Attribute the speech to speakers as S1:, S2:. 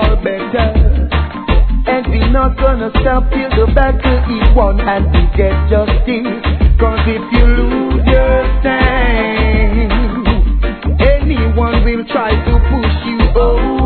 S1: all better. And we're not gonna stop till the battle is won and we get justice. Cause if you lose your stand, anyone will try to push you over.